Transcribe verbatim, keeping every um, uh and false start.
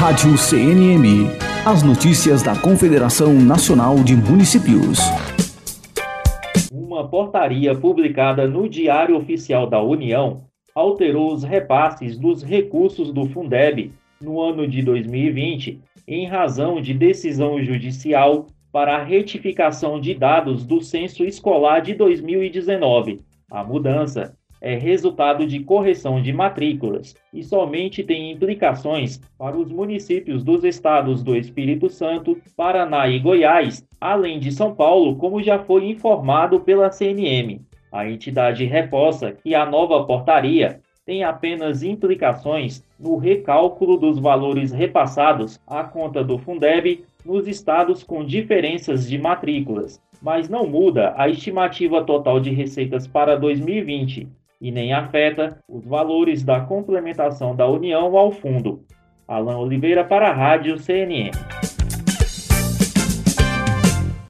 Rádio C N M. As notícias da Confederação Nacional de Municípios. Uma portaria publicada no Diário Oficial da União alterou os repasses dos recursos do Fundeb no ano de dois mil e vinte, em razão de decisão judicial para a retificação de dados do censo escolar de dois mil e dezenove. A mudança é resultado de correção de matrículas e somente tem implicações para os municípios dos estados do Espírito Santo, Paraná e Goiás, além de São Paulo, como já foi informado pela C N M. A entidade reforça que a nova portaria tem apenas implicações no recálculo dos valores repassados à conta do Fundeb nos estados com diferenças de matrículas, mas não muda a estimativa total de receitas para dois mil e vinte e nem afeta os valores da complementação da União ao fundo. Alan Oliveira para a Rádio C N M.